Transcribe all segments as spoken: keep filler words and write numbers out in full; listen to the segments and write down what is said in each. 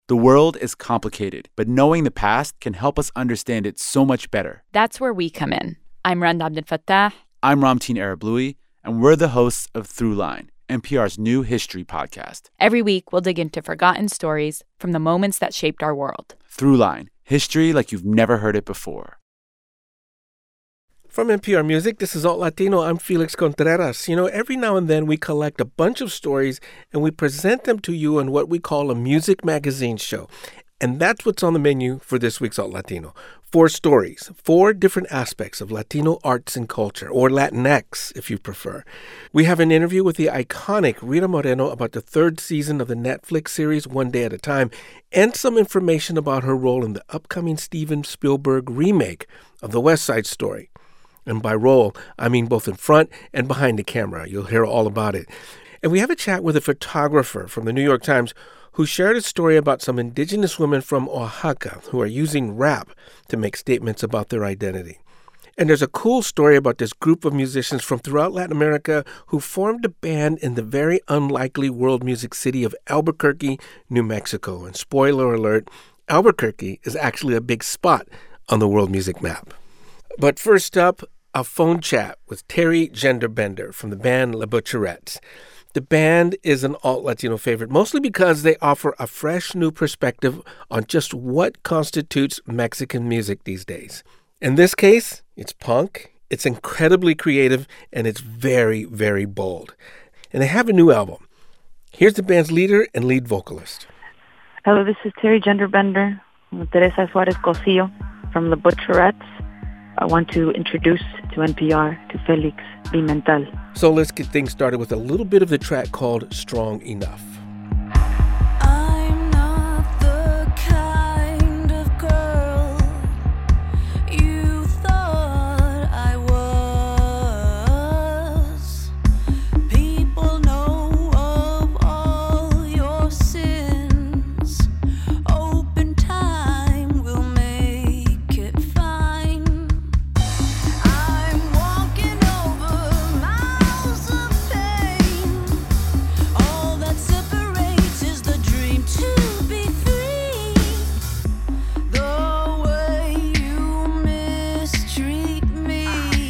The world is complicated, but knowing the past can help us understand it so much better. That's where we come in. I'm Rand Abdel Fattah. I'm Ramteen Arablouei, and we're the hosts of Throughline, N P R's new history podcast. Every week, we'll dig into forgotten stories from the moments that shaped our world. Throughline, history like you've never heard it before. From N P R Music, this is Alt Latino. I'm Felix Contreras. You know, every now and then we collect a bunch of stories and we present them to you in what we call a music magazine show. And that's what's on the menu for this week's Alt Latino. Four stories, four different aspects of Latino arts and culture, or Latinx, if you prefer. We have an interview with the iconic Rita Moreno about the third season of the Netflix series One Day at a Time, and some information about her role in the upcoming Steven Spielberg remake of the West Side Story. And by role, I mean both in front and behind the camera. You'll hear all about it. And we have a chat with a photographer from the New York Times who shared a story about some indigenous women from Oaxaca who are using rap to make statements about their identity. And there's a cool story about this group of musicians from throughout Latin America who formed a band in the very unlikely world music city of Albuquerque, New Mexico. And spoiler alert, Albuquerque is actually a big spot on the world music map. But first up, a phone chat with Terry Genderbender from the band La Butcherettes. The band is an alt-Latino favorite, mostly because they offer a fresh new perspective on just what constitutes Mexican music these days. In this case, it's punk, it's incredibly creative, and it's very, very bold. And they have a new album. Here's the band's leader and lead vocalist. Hello, this is Terry Genderbender, Teresa Suarez Cosillo from La Butcherettes. I want to introduce to N P R to Felix Pimentel. So let's get things started with a little bit of the track called Strong Enough. I'm not the kind of girl you thought I was. People know of all your sins. Open time will make it fine. I'm walking over miles of pain. All that separates is the dream to be free. The way you mistreat me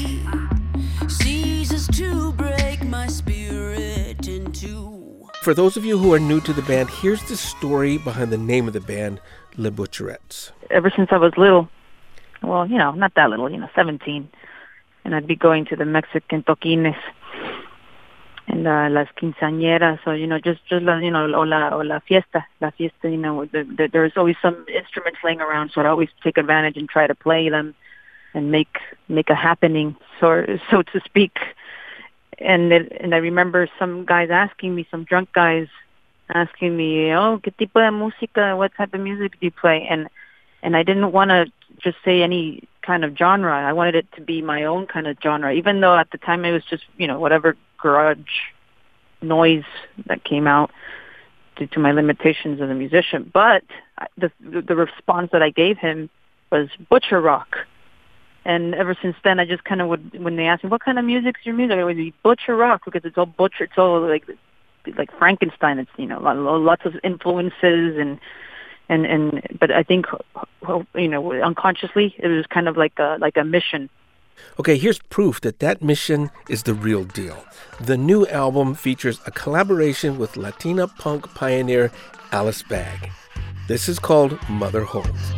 ceases to break my spirit in two. For those of you who are new to the band, here's the story behind the name of the band, La Butcherettes. Ever since I was little, well, you know, not that little, you know, seventeen, and I'd be going to the Mexican toquines and uh, las quinceañeras, so, you know, just, just la, you know, o la, o la fiesta, la fiesta, you know, the, the, there's always some instruments laying around, so I'd always take advantage and try to play them and make make a happening, so, so to speak. And it, and I remember some guys asking me, some drunk guys asking me, oh, ¿qué tipo de música? What type of music do you play? And and I didn't want to just say any kind of genre. I wanted it to be my own kind of genre, even though at the time it was just, you know, whatever garage noise that came out due to my limitations as a musician. But the the response that I gave him was butcher rock. And ever since then, I just kind of would, when they ask me, what kind of music's your music? I would be butcher rock, because it's all butcher, it's all like like Frankenstein. It's, you know, lots of influences and and and. But I think, you know, unconsciously, it was kind of like a like a mission. Okay, here's proof that that mission is the real deal. The new album features a collaboration with Latina punk pioneer Alice Bag. This is called Mother Holds.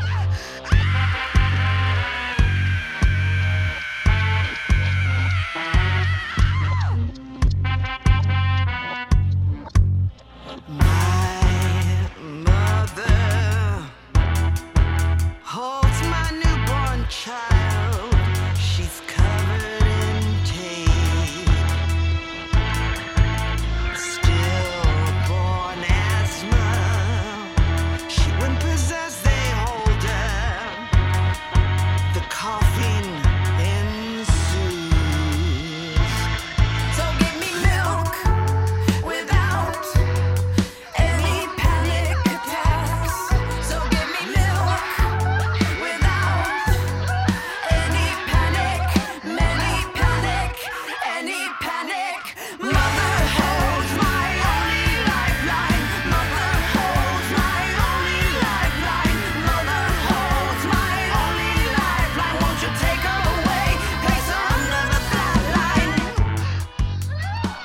She wouldn't possess, they hold her.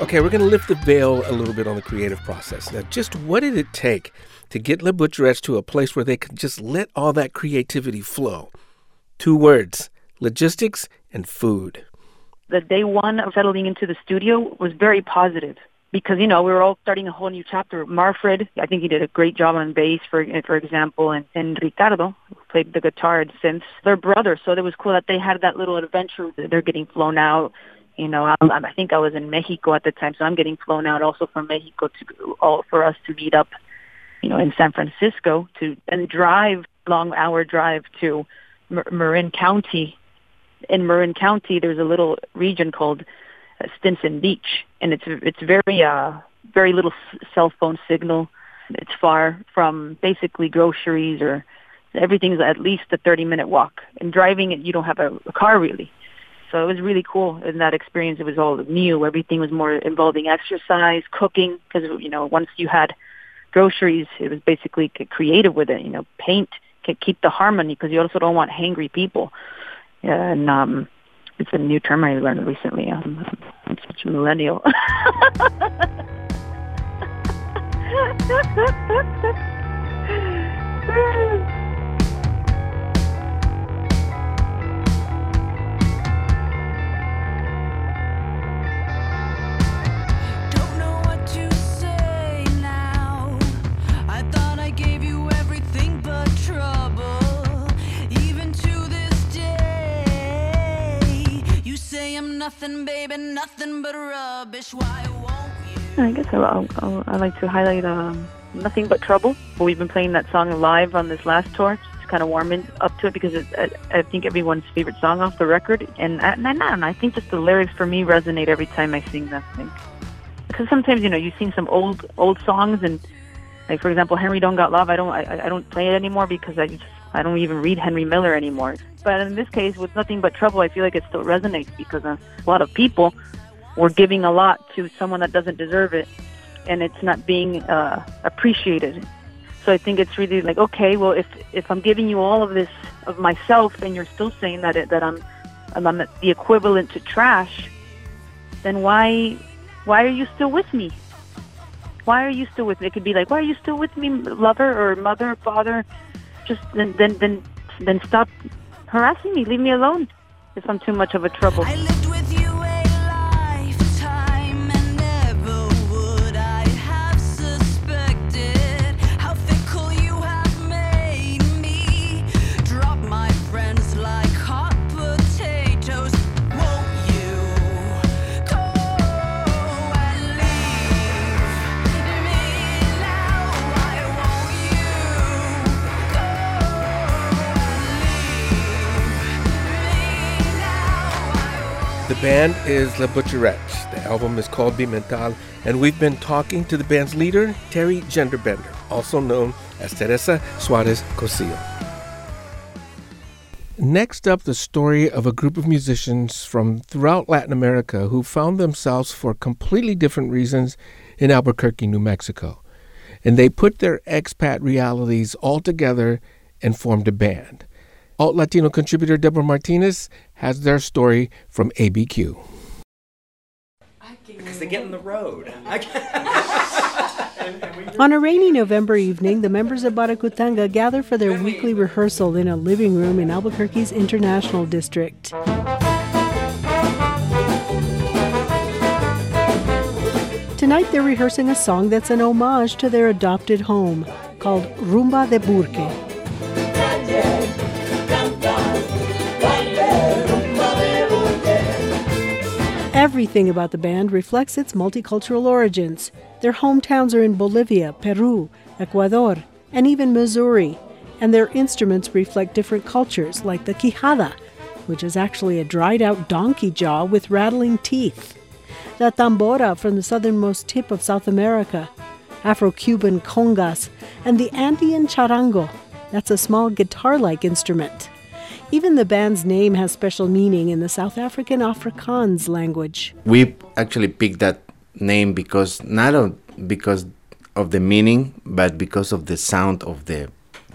Okay, we're going to lift the veil a little bit on the creative process. Now, just what did it take to get Les Butcherettes to a place where they could just let all that creativity flow? Two words, logistics and food. The day one of settling into the studio was very positive because, you know, we were all starting a whole new chapter. Marfred, I think he did a great job on bass, for for example, and, and Ricardo, who played the guitar and synths, they're brothers, so it was cool that they had that little adventure. They're getting flown out. You know, I, I think I was in Mexico at the time, so I'm getting flown out also from Mexico to all for us to meet up, you know, in San Francisco to and drive long hour drive to Mar- Marin County. In Marin County, there's a little region called uh, Stinson Beach, and it's it's very uh very little s- cell phone signal. It's far from basically groceries or everything's at least a thirty minute walk. And driving it, you don't have a, a car really. So it was really cool in that experience. It was all new. Everything was more involving exercise, cooking, because, you know, once you had groceries, it was basically creative with it, you know, paint, keep the harmony, because you also don't want hangry people. And um, it's a new term I learned recently. Um, I'm such a millennial. Don't know what to say now. I thought I gave you everything but trouble. Even to this day, you say I'm nothing, baby, nothing but rubbish. Why won't you? I guess I'll, I'll, I'd like to highlight um, Nothing But Trouble. We've been playing that song live on this last tour. Just kind of warming up to it because it's, I, I think everyone's favorite song off the record. And I, and I don't know, I think just the lyrics for me resonate every time I sing that thing. Because sometimes, you know, you sing some old old songs, and like, for example, Henry Don't Got Love, I don't I, I don't play it anymore because I just I don't even read Henry Miller anymore. But in this case, with Nothing But Trouble, I feel like it still resonates because uh, a lot of people were giving a lot to someone that doesn't deserve it, and it's not being uh, appreciated. So I think it's really like, okay, well, if if I'm giving you all of this of myself, and you're still saying that it, that I'm I'm the equivalent to trash, then why why are you still with me? Why are you still with me? It could be like, why are you still with me, lover or mother, father? Just then then then then stop harassing me. Leave me alone if I'm too much of a trouble. I lived with you a lifetime, and never would I have suspected how fickle you have made me. Drop my friends like hot potatoes. Won't you go and leave me now? Why won't you go and leave me now? The band is Les Butcherettes. The album is called Bimental, and we've been talking to the band's leader, Terry Genderbender, also known as Teresa Suarez Cosillo. Next up, the story of a group of musicians from throughout Latin America who found themselves for completely different reasons in Albuquerque, New Mexico. And they put their expat realities all together and formed a band. Alt Latino contributor Deborah Martinez has their story from A B Q. Because they get in the road. I On a rainy November evening, the members of Baracutanga gather for their weekly rehearsal in a living room in Albuquerque's International District. Tonight they're rehearsing a song that's an homage to their adopted home, called Rumba de Burque. Everything about the band reflects its multicultural origins. Their hometowns are in Bolivia, Peru, Ecuador, and even Missouri. And their instruments reflect different cultures, like the quijada, which is actually a dried-out donkey jaw with rattling teeth. La tambora from the southernmost tip of South America, Afro-Cuban congas, and the Andean charango. That's a small guitar-like instrument. Even the band's name has special meaning in the South African Afrikaans language. We actually picked that name because not of, because of the meaning, but because of the sound of the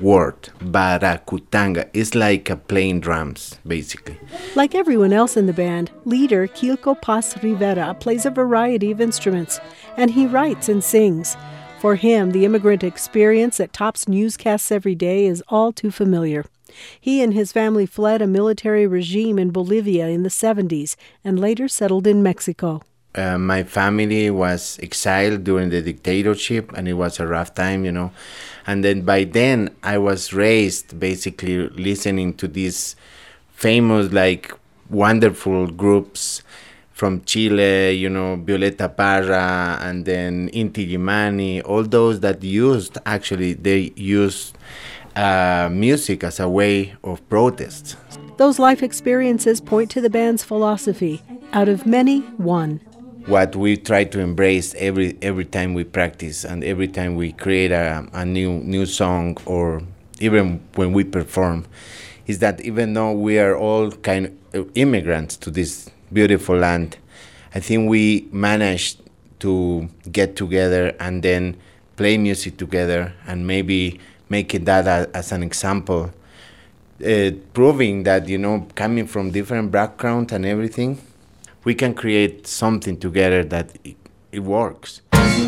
word, Baracutanga. It's like a playing drums, basically. Like everyone else in the band, leader Quilco Paz Rivera plays a variety of instruments, and he writes and sings. For him, the immigrant experience that tops newscasts every day is all too familiar. He and his family fled a military regime in Bolivia in the seventies and later settled in Mexico. Uh, my family was exiled during the dictatorship, and it was a rough time, you know. And then by then, I was raised basically listening to these famous, like, wonderful groups from Chile, you know, Violeta Parra, and then Inti Illimani, all those that used, actually, they used uh, music as a way of protest. Those life experiences point to the band's philosophy: out of many, one. What we try to embrace every every time we practice and every time we create a, a new new song, or even when we perform, is that even though we are all kind of immigrants to this beautiful land, I think we managed to get together and then play music together, and maybe making that a, as an example, uh, proving that, you know, coming from different backgrounds and everything, we can create something together that it, it works.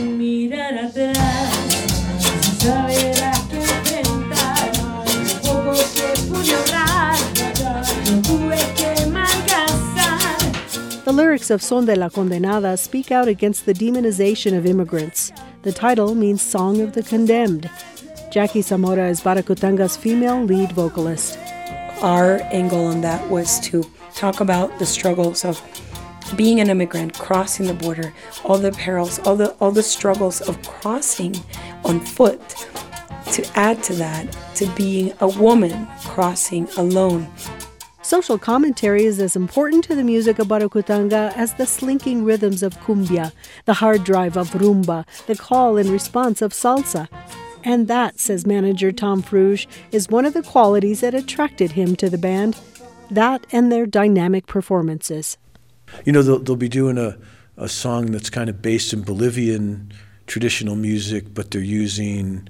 The lyrics of Son de la Condenada speak out against the demonization of immigrants. The title means Song of the Condemned. Jackie Zamora is Baracutanga's female lead vocalist. Our angle on that was to talk about the struggles of being an immigrant, crossing the border, all the perils, all the all the struggles of crossing on foot. To add to that, to being a woman crossing alone. Social commentary is as important to the music of Baracutanga as the slinking rhythms of cumbia, the hard drive of rumba, the call and response of salsa. And that, says manager Tom Fruge, is one of the qualities that attracted him to the band. That and their dynamic performances. You know, they'll, they'll be doing a, a song that's kind of based in Bolivian traditional music, but they're using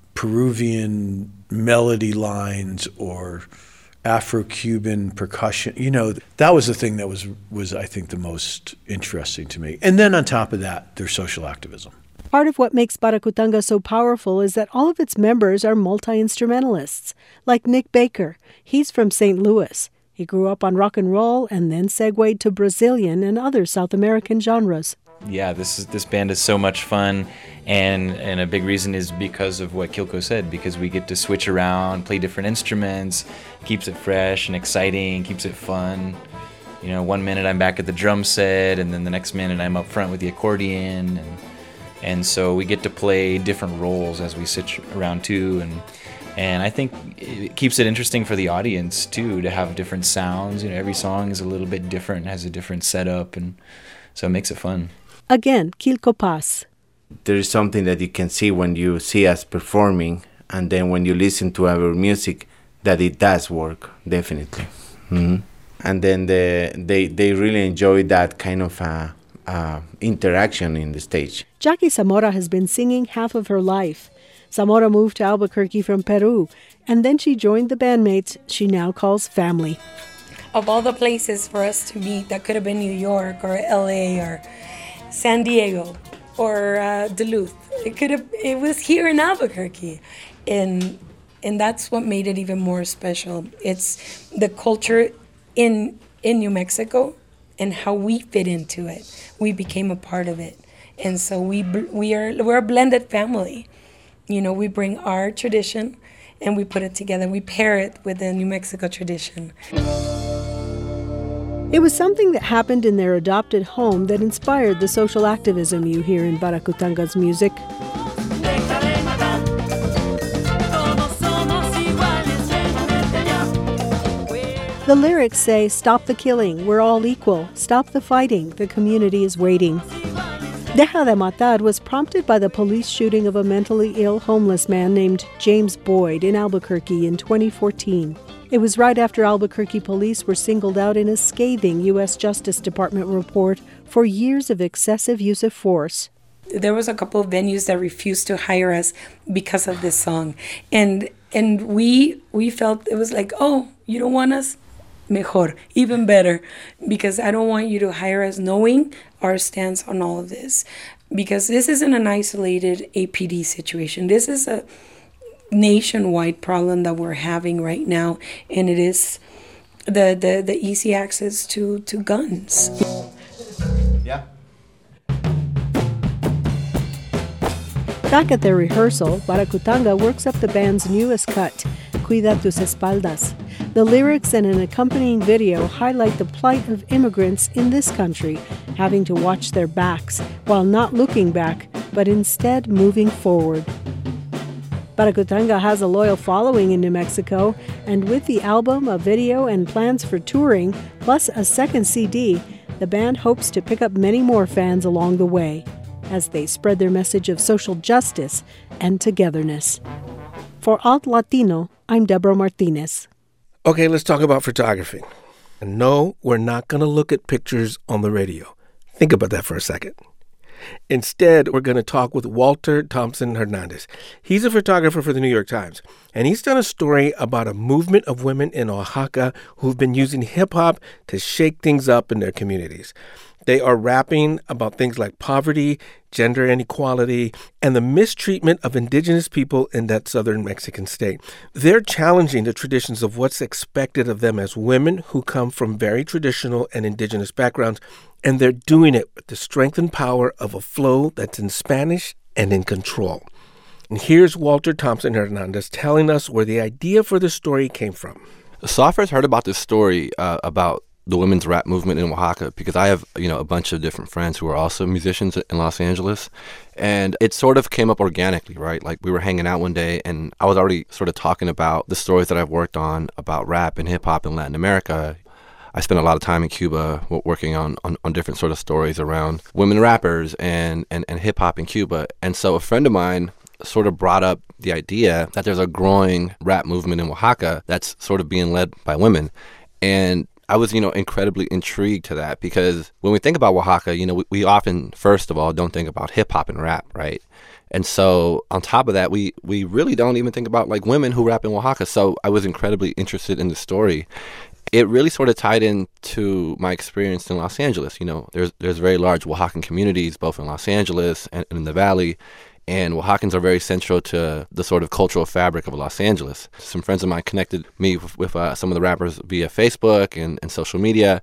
Peruvian melody lines or Afro-Cuban percussion. You know, that was the thing that was, was, I think, the most interesting to me. And then on top of that, their social activism. Part of what makes Baracutanga so powerful is that all of its members are multi-instrumentalists, like Nick Baker. He's from Saint Louis. He grew up on rock and roll and then segued to Brazilian and other South American genres. Yeah, this is this band is so much fun, and and a big reason is because of what Quilco said, because we get to switch around, play different instruments, keeps it fresh and exciting, keeps it fun. You know, one minute I'm back at the drum set, and then the next minute I'm up front with the accordion, and and so we get to play different roles as we sit around too, and and I think it keeps it interesting for the audience too, to have different sounds. You know, every song is a little bit different, has a different setup, and so it makes it fun. Again, Quilco Paz. There is something that you can see when you see us performing, and then when you listen to our music, that it does work, definitely. Mm-hmm. And then the, they they really enjoy that kind of uh, uh, interaction in the stage. Jackie Zamora has been singing half of her life. Zamora moved to Albuquerque from Peru, and then she joined the bandmates she now calls family. Of all the places for us to meet, that could have been New York or L A or San Diego or uh, Duluth. It could have. It was here in Albuquerque, and and that's what made it even more special. It's the culture in in New Mexico and how we fit into it. We became a part of it, and so we we are we're a blended family. You know, we bring our tradition and we put it together. We pair it with the New Mexico tradition. It was something that happened in their adopted home that inspired the social activism you hear in Baracutanga's music. The lyrics say, "Stop the killing, we're all equal. Stop the fighting, the community is waiting." Deja de Matar was prompted by the police shooting of a mentally ill homeless man named James Boyd in Albuquerque in twenty fourteen. It was right after Albuquerque police were singled out in a scathing U S Justice Department report for years of excessive use of force. There was a couple of venues that refused to hire us because of this song. And And we we felt it was like, oh, you don't want us? Mejor, even better, because I don't want you to hire us knowing our stance on all of this. Because this isn't an isolated A P D situation. This is a nationwide problem that we're having right now, and it is the the, the easy access to, to guns. Yeah. Back at their rehearsal, Baracutanga works up the band's newest cut, Cuida tus espaldas. The lyrics and an accompanying video highlight the plight of immigrants in this country, having to watch their backs while not looking back, but instead moving forward. Baracutanga has a loyal following in New Mexico, and with the album, a video, and plans for touring, plus a second C D, the band hopes to pick up many more fans along the way as they spread their message of social justice and togetherness. For Alt Latino, I'm Deborah Martinez. Okay, let's talk about photography. And no, we're not going to look at pictures on the radio. Think about that for a second. Instead, we're going to talk with Walter Thompson Hernandez. He's a photographer for the New York Times, and he's done a story about a movement of women in Oaxaca who've been using hip-hop to shake things up in their communities. They are rapping about things like poverty, gender inequality, and the mistreatment of indigenous people in that southern Mexican state. They're challenging the traditions of what's expected of them as women who come from very traditional and indigenous backgrounds, and they're doing it with the strength and power of a flow that's in Spanish and in control. And here's Walter Thompson Hernandez telling us where the idea for the story came from. So I first heard about this story uh, about the women's rap movement in Oaxaca because I have, you know, a bunch of different friends who are also musicians in Los Angeles. And it sort of came up organically, right? Like we were hanging out one day and I was already sort of talking about the stories that I've worked on about rap and hip hop in Latin America. I spent a lot of time in Cuba working on, on, on different sort of stories around women rappers and, and, and hip hop in Cuba. And so a friend of mine sort of brought up the idea that there's a growing rap movement in Oaxaca that's sort of being led by women. And I was, you know, incredibly intrigued to that because when we think about Oaxaca, you know, we, we often, first of all, don't think about hip hop and rap, right? And so on top of that, we, we really don't even think about like women who rap in Oaxaca. So I was incredibly interested in the story. It really sort of tied into my experience in Los Angeles. You know, there's there's very large Oaxacan communities, both in Los Angeles and, and in the Valley. And Oaxacans are very central to the sort of cultural fabric of Los Angeles. Some friends of mine connected me with, with uh, some of the rappers via Facebook and, and social media.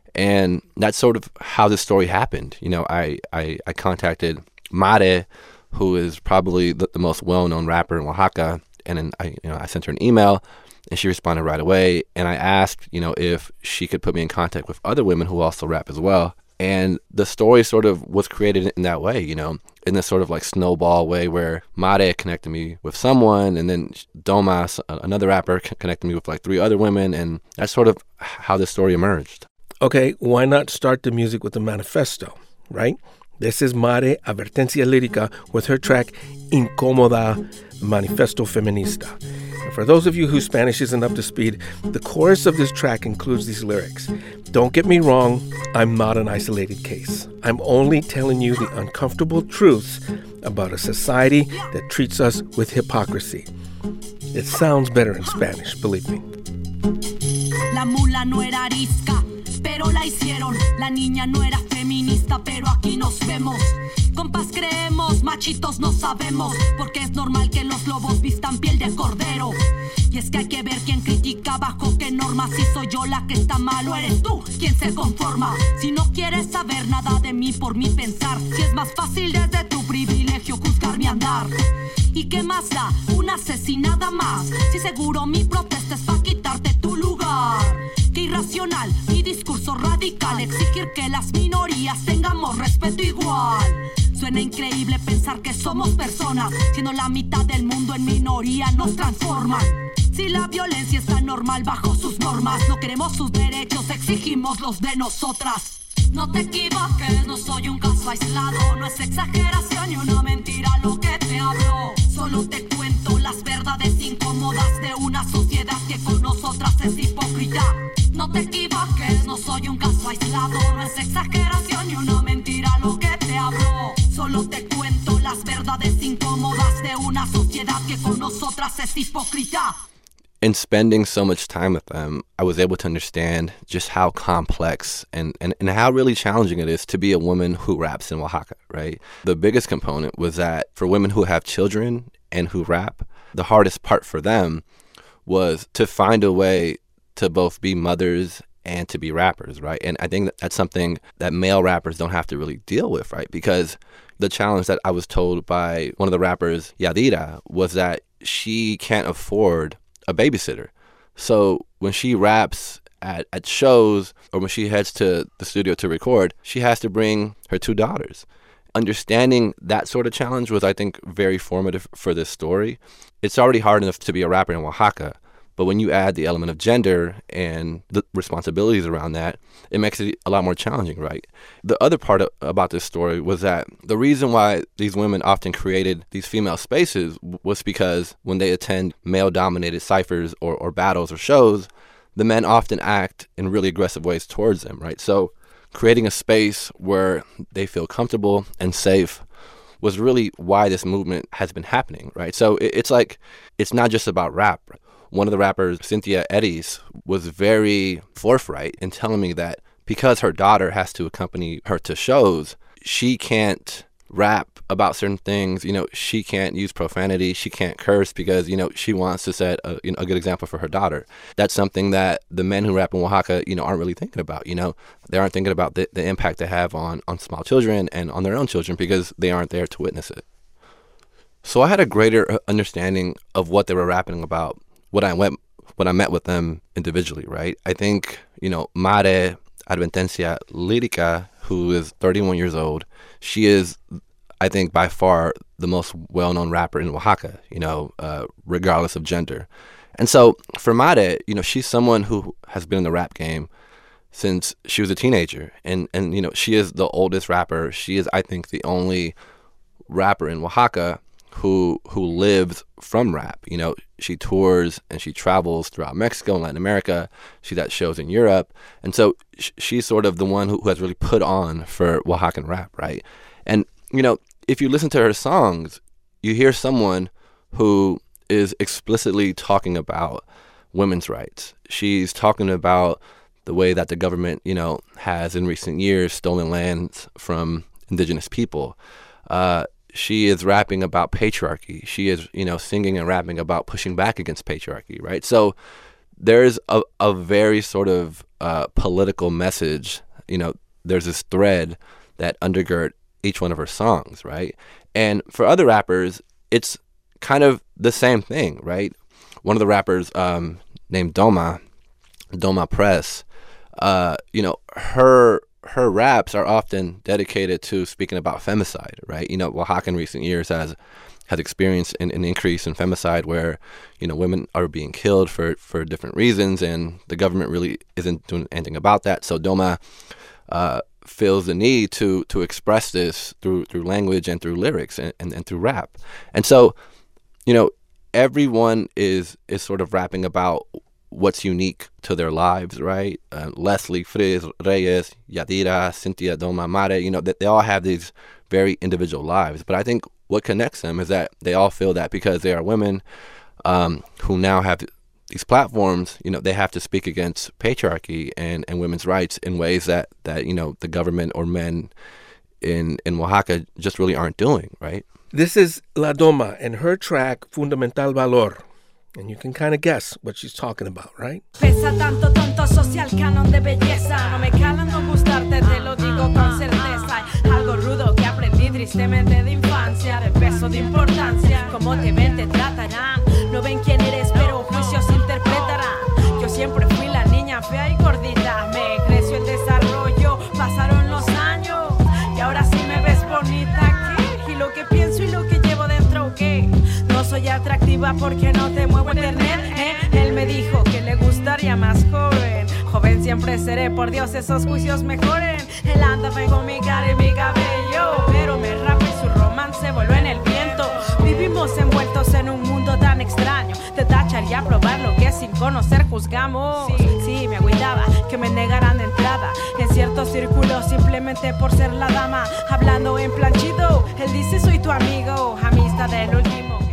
And that's sort of how this story happened. You know, I, I, I contacted Mare, who is probably the, the most well-known rapper in Oaxaca. And then I, you know, I sent her an email and she responded right away. And I asked, you know, if she could put me in contact with other women who also rap as well. And the story sort of was created in that way, you know, in this sort of like snowball way where Mare connected me with someone and then Domas, another rapper, connected me with like three other women. And that's sort of how this story emerged. Okay, why not start the music with a manifesto, right? This is Mare Advertencia Lírica with her track Incómoda, Manifesto Feminista. And for those of you whose Spanish isn't up to speed, the chorus of this track includes these lyrics. Don't get me wrong, I'm not an isolated case. I'm only telling you the uncomfortable truths about a society that treats us with hypocrisy. It sounds better in Spanish, believe me. La mula no era arisca, pero la hicieron. La niña no era feminista, pero aquí nos vemos. Compas creemos, machitos no sabemos, porque es normal que los lobos vistan piel de cordero. Y es que hay que ver quién critica bajo qué normas. Si soy yo la que está mal o eres tú quien se conforma. Si no quieres saber nada de mí por mi pensar, si es más fácil desde tu privilegio juzgar mi andar. ¿Y qué más da? Una asesinada más. Si seguro mi protesta es pa' quitarte tu lugar. Qué irracional, mi discurso radical, exigir que las minorías tengamos respeto igual. Suena increíble pensar que somos personas, siendo la mitad del mundo en minoría nos transforman. Si la violencia está normal bajo sus normas, no queremos sus derechos, exigimos los de nosotras. No te equivoques, no soy un caso aislado, no es exageración ni una mentira lo que te hablo. Solo te cuento las verdades incómodas de una sociedad que con nosotras es hipócrita. No te equivoques, no soy un caso aislado, no es exageración ni una mentira lo que te hablo. Solo te cuento las verdades incómodas de una una sociedad que con nosotras es hipócrita. In spending so much time with them, I was able to understand just how complex and, and, and how really challenging it is to be a woman who raps in Oaxaca, right? The biggest component was that for women who have children and who rap, the hardest part for them was to find a way to both be mothers and to be rappers, right? And I think that that's something that male rappers don't have to really deal with, right? Because the challenge that I was told by one of the rappers, Yadira, was that she can't afford a babysitter. So when she raps at, at shows or when she heads to the studio to record, she has to bring her two daughters. Understanding that sort of challenge was, I think, very formative for this story. It's already hard enough to be a rapper in Oaxaca, but when you add the element of gender and the responsibilities around that, it makes it a lot more challenging, right? The other part of, about this story was that the reason why these women often created these female spaces was because when they attend male-dominated ciphers or, or battles or shows, the men often act in really aggressive ways towards them, right? So creating a space where they feel comfortable and safe was really why this movement has been happening, right? So it, it's like, it's not just about rap. One of the rappers, Cynthia Eddies, was very forthright in telling me that because her daughter has to accompany her to shows, she can't rap about certain things. You know, she can't use profanity. She can't curse because, you know, she wants to set a, you know, a good example for her daughter. That's something that the men who rap in Oaxaca, you know, aren't really thinking about. You know, they aren't thinking about the, the impact they have on, on small children and on their own children because they aren't there to witness it. So I had a greater understanding of what they were rapping about when I went, when I met with them individually, right? I think, you know, Mare Advertencia Lírica, who is thirty-one years old, she is, I think, by far the most well-known rapper in Oaxaca, you know, uh, regardless of gender. And so for Mare, you know, she's someone who has been in the rap game since she was a teenager. And, and you know, she is the oldest rapper. She is, I think, the only rapper in Oaxaca who who lives from rap. You know, she tours and she travels throughout Mexico and Latin America. She's at shows in Europe. And so sh- she's sort of the one who, who has really put on for Oaxacan rap, right? And, you know, if you listen to her songs, you hear someone who is explicitly talking about women's rights. She's talking about the way that the government, you know, has in recent years stolen lands from indigenous people. Uh, she is rapping about patriarchy. She is, you know, singing and rapping about pushing back against patriarchy, right? So there's a, a very sort of uh, political message, you know, there's this thread that undergird each one of her songs, right? And for other rappers, it's kind of the same thing, right? One of the rappers um, named Doma, Doma Press, uh, you know, her her raps are often dedicated to speaking about femicide, right? You know, Oaxaca in recent years has has experienced an, an increase in femicide where, you know, women are being killed for, for different reasons, and the government really isn't doing anything about that. So Doma uh, feels the need to to express this through through language and through lyrics and, and, and through rap. And so, you know, everyone is is sort of rapping about what's unique to their lives, right? Uh, Leslie, Friz, Reyes, Yadira, Cynthia, Doma, Mare, you know, that they all have these very individual lives. But I think what connects them is that they all feel that because they are women um, who now have these platforms, you know, they have to speak against patriarchy and, and women's rights in ways that, that, you know, the government or men in, in Oaxaca just really aren't doing, right? This is La Doma and her track Fundamental Valor. And you can kind of guess what she's talking about, right? Pesa tanto tonto social canon de belleza. No me cala no gustarte, te lo digo con certeza. Algo rudo que aprendí tristemente de infancia. De peso, de importancia. Como te ven, te tratarán. No ven quién eres, pero juicios interpretarán. Yo siempre fui la niña fea y gordita. Me creció el desarrollo, pasaron los años. Y ahora sí me ves bonita, ¿qué? Y lo que pienso y lo que llevo dentro, ¿qué? No soy atractiva porque no te muevo internet, ¿eh? Él me dijo que le gustaría más joven. Joven siempre seré, por Dios, esos juicios mejoren. Él anda con mi cara y mi cabello, pero me rapa y su romance voló en el viento. Vivimos envueltos en un mundo tan extraño. Te tacharía probar lo que sin conocer juzgamos. Sí, sí, me agüitaba que me negaran entrada en ciertos círculos simplemente por ser la dama. Hablando en plan chido, él dice soy tu amigo, amistad del último que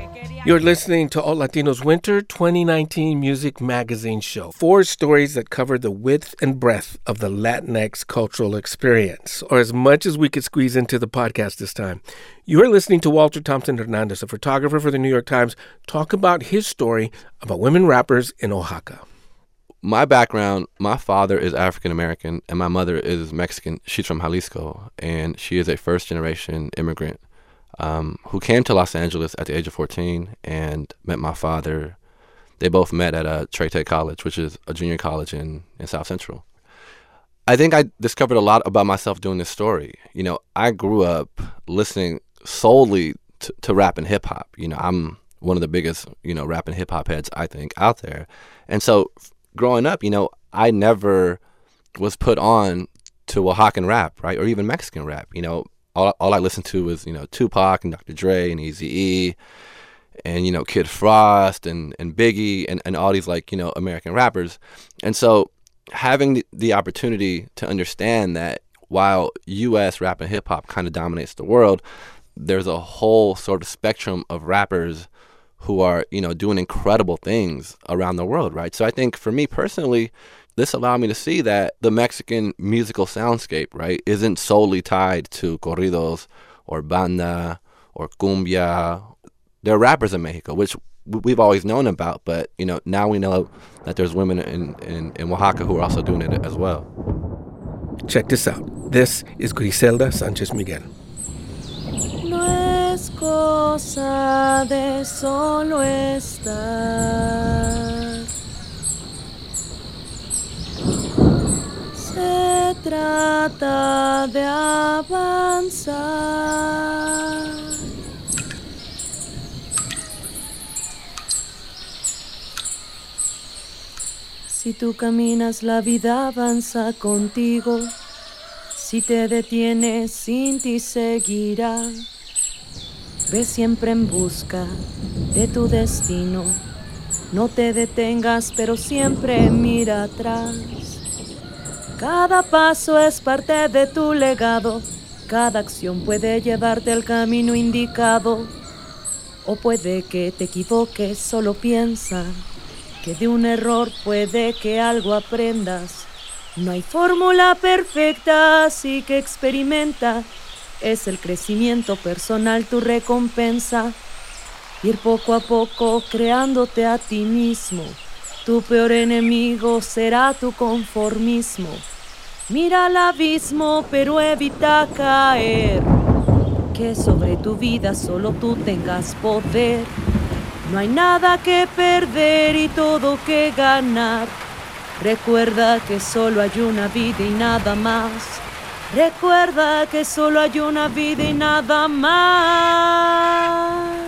You're listening to Alt Latinos Winter twenty nineteen Music Magazine Show. Four stories that cover the width and breadth of the Latinx cultural experience, or as much as we could squeeze into the podcast this time. You're listening to Walter Thompson Hernandez, a photographer for the New York Times, talk about his story about women rappers in Oaxaca. My background, my father is African American and my mother is Mexican. She's from Jalisco, and she is a first-generation immigrant Um, who came to Los Angeles at the age of fourteen and met my father. They both met at a Trete College, which is a junior college in, in South Central. I think I discovered a lot about myself doing this story. You know, I grew up listening solely to, to rap and hip hop. You know, I'm one of the biggest, you know, rap and hip hop heads, I think, out there. And so growing up, you know, I never was put on to Oaxacan rap, right, or even Mexican rap. You know, All, all I listened to was, you know, Tupac and Doctor Dre and Eazy-E and, you know, Kid Frost and, and Biggie and, and all these, like, you know, American rappers. And so having the, the opportunity to understand that while U S rap and hip-hop kind of dominates the world, there's a whole sort of spectrum of rappers who are, you know, doing incredible things around the world, right? So I think for me personally, this allowed me to see that the Mexican musical soundscape, right, isn't solely tied to corridos or banda or cumbia. There are rappers in Mexico, which we've always known about, but, you know, now we know that there's women in, in, in Oaxaca who are also doing it as well. Check this out. This is Griselda Sanchez Miguel. No es cosa de solo estar. Se trata de avanzar. Si tú caminas, la vida avanza contigo. Si te detienes, sin ti seguirá. Ve siempre en busca de tu destino. No te detengas, pero siempre mira atrás. Cada paso es parte de tu legado. Cada acción puede llevarte al camino indicado. O puede que te equivoques, solo piensa que de un error puede que algo aprendas. No hay fórmula perfecta, así que experimenta. Es el crecimiento personal tu recompensa. Ir poco a poco creándote a ti mismo. Tu peor enemigo será tu conformismo. Mira al abismo, pero evita caer. Que sobre tu vida solo tú tengas poder. No hay nada que perder y todo que ganar. Recuerda que solo hay una vida y nada más. Recuerda que solo hay una vida y nada más.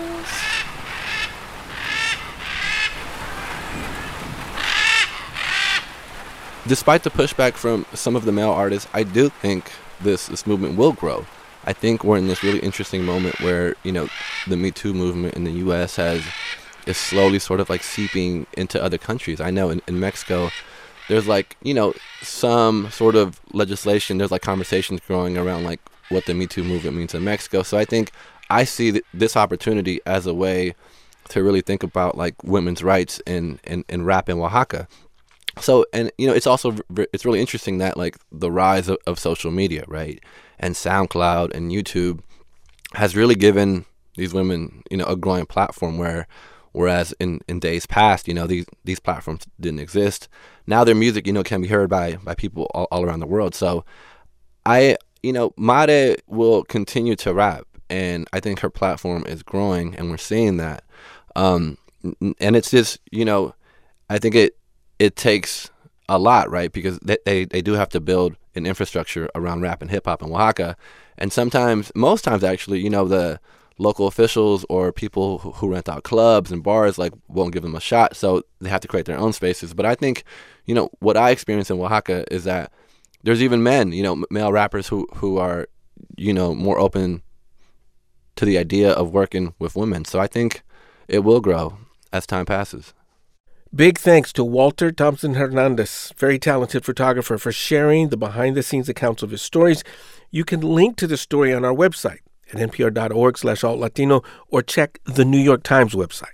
Despite the pushback from some of the male artists, I do think this this movement will grow. I think we're in this really interesting moment where, you know, the Me Too movement in the U S has is slowly sort of like seeping into other countries. I know in, in Mexico, there's like, you know, some sort of legislation. There's like conversations growing around like what the Me Too movement means in Mexico. So I think I see th- this opportunity as a way to really think about like women's rights in, in, in rap in Oaxaca. So, and, you know, it's also, it's really interesting that, like, the rise of, of social media, right, and SoundCloud and YouTube has really given these women, you know, a growing platform where, whereas in, in days past, you know, these, these platforms didn't exist. Now their music, you know, can be heard by, by people all, all around the world. So I, you know, Mare will continue to rap, and I think her platform is growing, and we're seeing that. Um, and it's just, you know, I think it, it takes a lot, right? Because they, they, they do have to build an infrastructure around rap and hip hop in Oaxaca. And sometimes, most times actually, you know, the local officials or people who, who rent out clubs and bars, like, won't give them a shot. So they have to create their own spaces. But I think, you know, what I experience in Oaxaca is that there's even men, you know, male rappers who, who are, you know, more open to the idea of working with women. So I think it will grow as time passes. Big thanks to Walter Thompson Hernandez, very talented photographer, for sharing the behind-the-scenes accounts of his stories. You can link to the story on our website at npr.org slash alt Latino or check the New York Times website.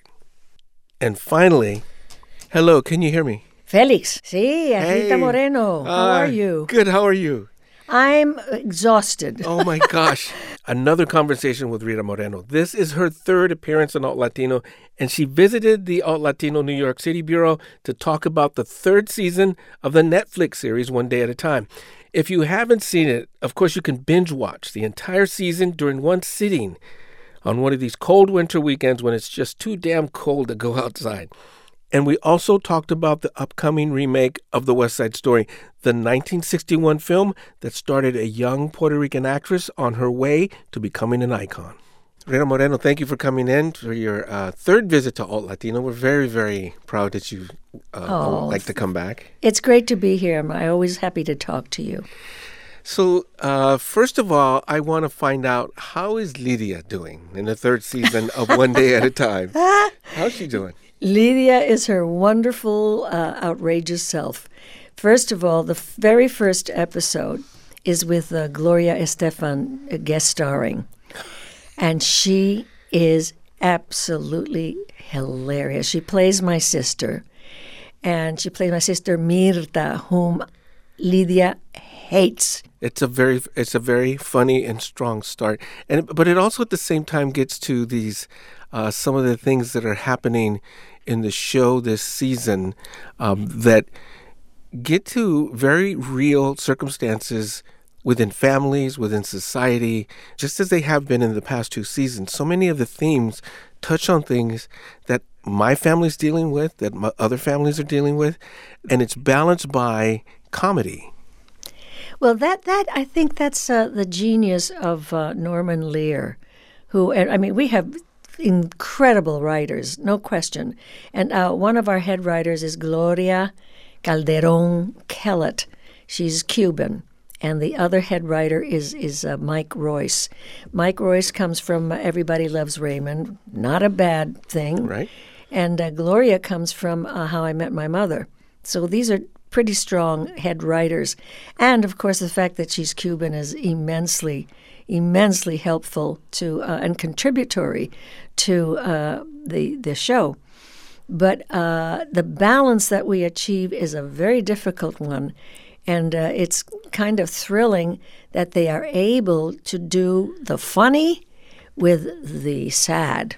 And finally, hello, can you hear me? Felix. Sí, Anita Hey. Moreno. How Uh, are you? Good, how are you? I'm exhausted. Oh my gosh. Another conversation with Rita Moreno. This is her third appearance on Alt Latino, and she visited the Alt Latino New York City Bureau to talk about the third season of the Netflix series One Day at a Time. If you haven't seen it, of course, you can binge watch the entire season during one sitting on one of these cold winter weekends when it's just too damn cold to go outside. And we also talked about the upcoming remake of The West Side Story, the nineteen sixty-one film that started a young Puerto Rican actress on her way to becoming an icon. Rita Moreno, thank you for coming in for your uh, third visit to Alt Latino. We're very, very proud that you uh, Oh, like to come back. It's great to be here. I'm always happy to talk to you. So, uh, first of all, I want to find out, how is Lydia doing in the third season of One Day at a Time? How's she doing? Lydia is her wonderful, uh, outrageous self. First of all, the f- very first episode is with uh, Gloria Estefan uh, guest starring. And she is absolutely hilarious. She plays my sister. And she plays my sister Mirta, whom Lydia hates. It's a very, it's a very funny and strong start, and but it also at the same time gets to these uh, some of the things that are happening in the show this season um, that get to very real circumstances within families, within society, just as they have been in the past two seasons. So many of the themes touch on things that my family's dealing with, that my other families are dealing with, and it's balanced by comedy. Well, that, that I think that's uh, the genius of uh, Norman Lear, who, and, I mean, we have incredible writers, no question. And uh, one of our head writers is Gloria Calderon Kellett. She's Cuban. And the other head writer is is uh, Mike Royce. Mike Royce comes from uh, Everybody Loves Raymond, not a bad thing. Right. And uh, Gloria comes from uh, How I Met My Mother. So these are pretty strong head writers. And, of course, the fact that she's Cuban is immensely, immensely helpful to uh, and contributory to uh, the, the show. But uh, the balance that we achieve is a very difficult one. And uh, it's kind of thrilling that they are able to do the funny with the sad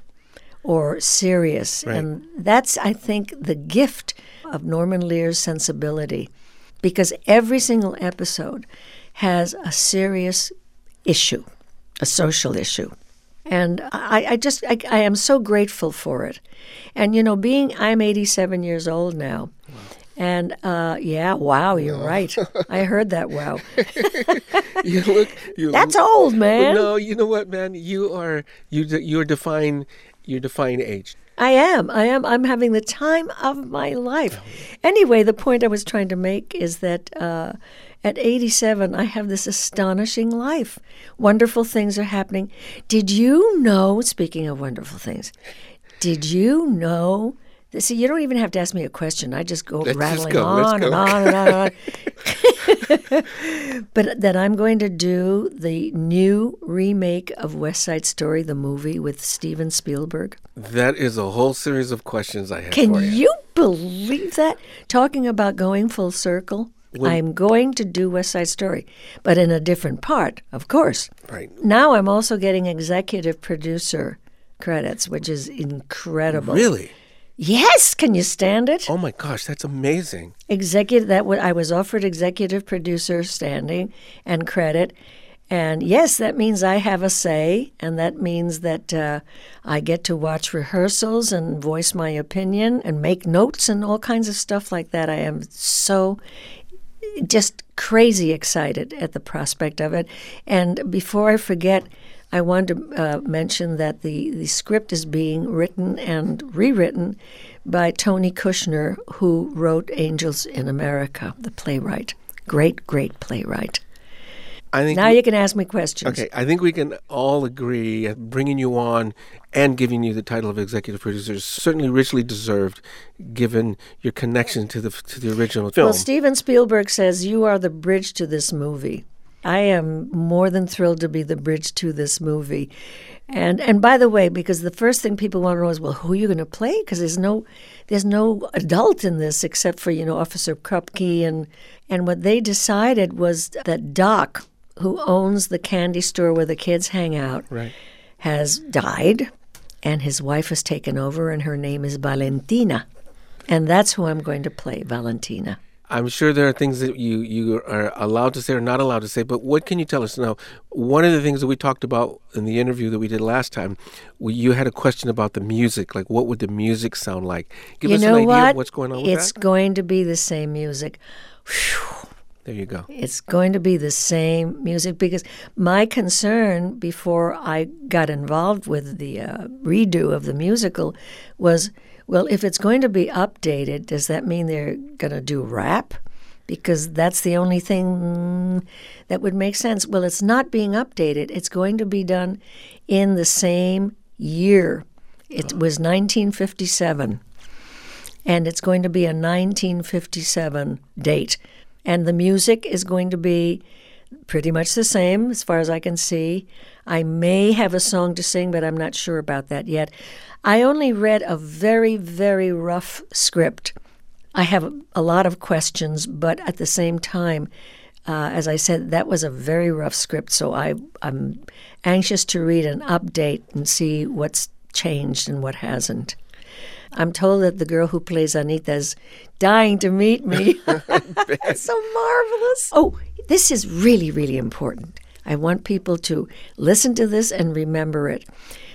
or serious. Right. And that's, I think, the gift of Norman Lear's sensibility, because every single episode has a serious issue, a social issue. And I, I just, I, I am so grateful for it. And, you know, being, I'm eighty-seven years old now. Wow. And, uh, yeah, wow, you're wow. right. I heard that wow. you look, you That's look, old, man. No, you know what, man? You are, you, you're defying, you're defying age. I am. I am. I'm having the time of my life. Anyway, the point I was trying to make is that uh, at eighty-seven, I have this astonishing life. Wonderful things are happening. Did you know, speaking of wonderful things, did you know, that, see, you don't even have to ask me a question. I just go Let's rattling just go. on, Let's and go. on and on and on. But that I'm going to do the new remake of West Side Story, the movie with Steven Spielberg. That is a whole series of questions I have Can for you. you believe that? Talking about going full circle, When- I'm going to do West Side Story, but in a different part, of course. Right. Now I'm also getting executive producer credits, which is incredible. Really? Yes. Can you stand it? Oh my gosh, that's amazing. Executive. That w- I was offered executive producer standing and credit. And yes, that means I have a say, and that means that uh, I get to watch rehearsals and voice my opinion and make notes and all kinds of stuff like that. I am so just crazy excited at the prospect of it. And before I forget, I want to uh, mention that the, the script is being written and rewritten by Tony Kushner, who wrote Angels in America, the playwright. Great, great playwright. I think Now we- you can ask me questions. Okay, I think we can all agree that bringing you on and giving you the title of executive producer is certainly richly deserved, given your connection to the to the original film. Well, Steven Spielberg says you are the bridge to this movie. I am more than thrilled to be the bridge to this movie. And and by the way, because the first thing people want to know is, well, who are you going to play? Because there's no there's no adult in this except for, you know, Officer Krupke. And, and what they decided was that Doc, who owns the candy store where the kids hang out, Right. has died, and his wife has taken over, and her name is Valentina. And that's who I'm going to play, Valentina. I'm sure there are things that you, you are allowed to say or not allowed to say, but what can you tell us now? One of the things that we talked about in the interview that we did last time, we, you had a question about the music, like what would the music sound like? Give you us know an idea what? of what's going on with It's that. going to be the same music. Whew. There you go. It's going to be the same music because my concern before I got involved with the uh, redo of the musical was, well, if it's going to be updated, does that mean they're going to do rap? Because that's the only thing that would make sense. Well, it's not being updated. It's going to be done in the same year. It was nineteen fifty-seven, and it's going to be a nineteen fifty-seven date. And the music is going to be pretty much the same as far as I can see. I may have a song to sing, but I'm not sure about that yet. I only read a very, very rough script. I have a, a lot of questions, but at the same time, uh, as I said, that was a very rough script, so I, I'm anxious to read an update and see what's changed and what hasn't. I'm told that the girl who plays Anita is dying to meet me. It's so marvelous. Oh, this is really, really important. I want people to listen to this and remember it.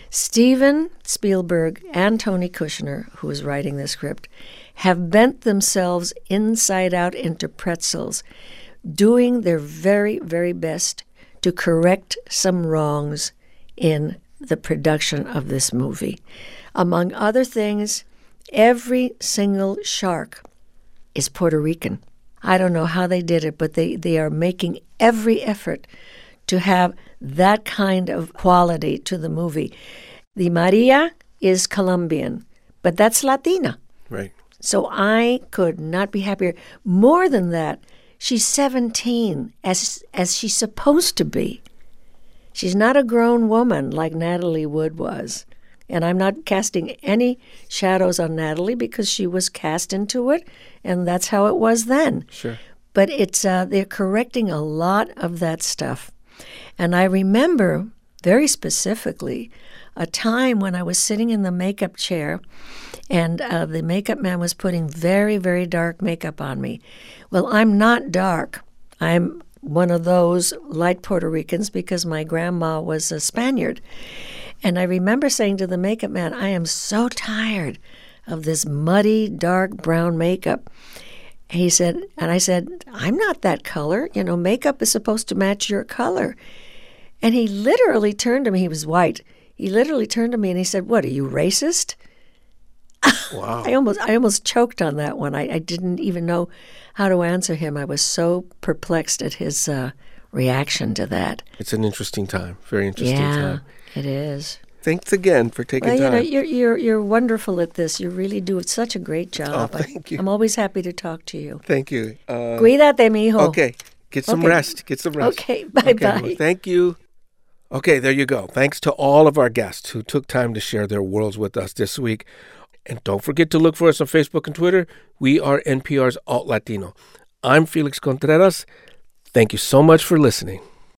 Steven Spielberg and Tony Kushner, who is writing the script, have bent themselves inside out into pretzels, doing their very, very best to correct some wrongs in the production of this movie. Among other things, every single shark is Puerto Rican. I don't know how they did it, but they, they are making every effort to have that kind of quality to the movie. The Maria is Colombian, but that's Latina. Right. So I could not be happier. More than that, she's seventeen, as as she's supposed to be. She's not a grown woman like Natalie Wood was. And I'm not casting any shadows on Natalie because she was cast into it, and that's how it was then. Sure. But it's uh, they're correcting a lot of that stuff. And I remember very specifically a time when I was sitting in the makeup chair and uh, the makeup man was putting very, very dark makeup on me. Well, I'm not dark. I'm one of those light Puerto Ricans because my grandma was a Spaniard. And I remember saying to the makeup man, I am so tired of this muddy, dark brown makeup. He said, and I said, I'm not that color. You know, makeup is supposed to match your color. And he literally turned to me. He was white. He literally turned to me and he said, what, are you racist? Wow. I almost I almost choked on that one. I, I didn't even know how to answer him. I was so perplexed at his uh, reaction to that. It's an interesting time. Very interesting yeah, time. it is. Thanks again for taking Well, you time. know, you're you're you're wonderful at this. You really do such a great job. Oh, thank you. I'm always happy to talk to you. Thank you. Uh, Cuídate, mijo. Okay. Get some Okay. rest. Get some rest. Okay, bye-bye. well, thank you. Okay, there you go. Thanks to all of our guests who took time to share their worlds with us this week. And don't forget to look for us on Facebook and Twitter. We are N P R's Alt Latino. I'm Felix Contreras. Thank you so much for listening.